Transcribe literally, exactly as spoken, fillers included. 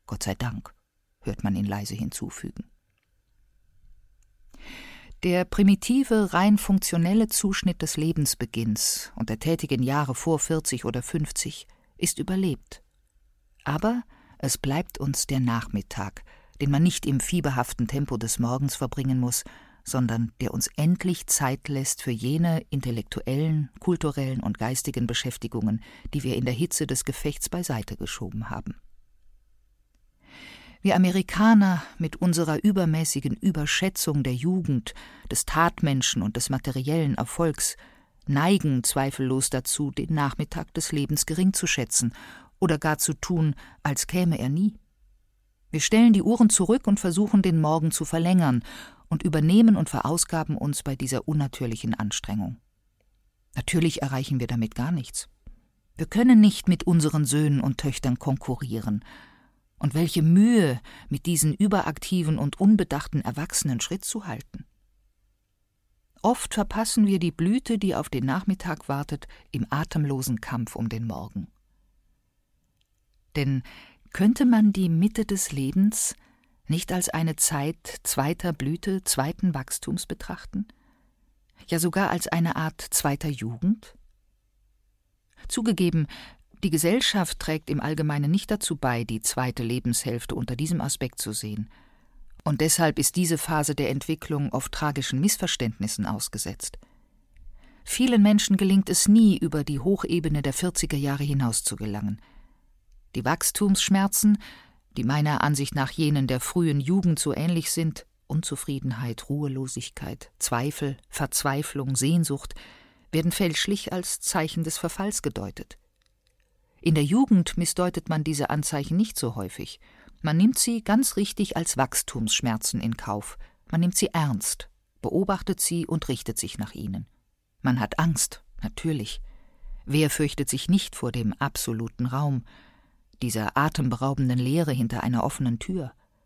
Gott sei Dank, hört man ihn leise hinzufügen. Der primitive, rein funktionelle Zuschnitt des Lebensbeginns und der tätigen Jahre vor vierzig oder fünfzig ist überlebt. Aber es bleibt uns der Nachmittag, den man nicht im fieberhaften Tempo des Morgens verbringen muss, sondern der uns endlich Zeit lässt für jene intellektuellen, kulturellen und geistigen Beschäftigungen, die wir in der Hitze des Gefechts beiseite geschoben haben. Wir Amerikaner mit unserer übermäßigen Überschätzung der Jugend, des Tatmenschen und des materiellen Erfolgs neigen zweifellos dazu, den Nachmittag des Lebens gering zu schätzen oder gar zu tun, als käme er nie. Wir stellen die Uhren zurück und versuchen, den Morgen zu verlängern und übernehmen und verausgaben uns bei dieser unnatürlichen Anstrengung. Natürlich erreichen wir damit gar nichts. Wir können nicht mit unseren Söhnen und Töchtern konkurrieren. Und welche Mühe, mit diesen überaktiven und unbedachten Erwachsenen Schritt zu halten. Oft verpassen wir die Blüte, die auf den Nachmittag wartet, im atemlosen Kampf um den Morgen. Denn könnte man die Mitte des Lebens nicht als eine Zeit zweiter Blüte, zweiten Wachstums betrachten? Ja sogar als eine Art zweiter Jugend? Zugegeben, die Gesellschaft trägt im Allgemeinen nicht dazu bei, die zweite Lebenshälfte unter diesem Aspekt zu sehen. Und deshalb ist diese Phase der Entwicklung oft tragischen Missverständnissen ausgesetzt. Vielen Menschen gelingt es nie, über die Hochebene der vierziger Jahre hinaus zu gelangen. Die Wachstumsschmerzen, die meiner Ansicht nach jenen der frühen Jugend so ähnlich sind, Unzufriedenheit, Ruhelosigkeit, Zweifel, Verzweiflung, Sehnsucht, werden fälschlich als Zeichen des Verfalls gedeutet. In der Jugend missdeutet man diese Anzeichen nicht so häufig. Man nimmt sie ganz richtig als Wachstumsschmerzen in Kauf. Man nimmt sie ernst, beobachtet sie und richtet sich nach ihnen. Man hat Angst, natürlich. Wer fürchtet sich nicht vor dem absoluten Raum, dieser atemberaubenden Leere hinter einer offenen Tür?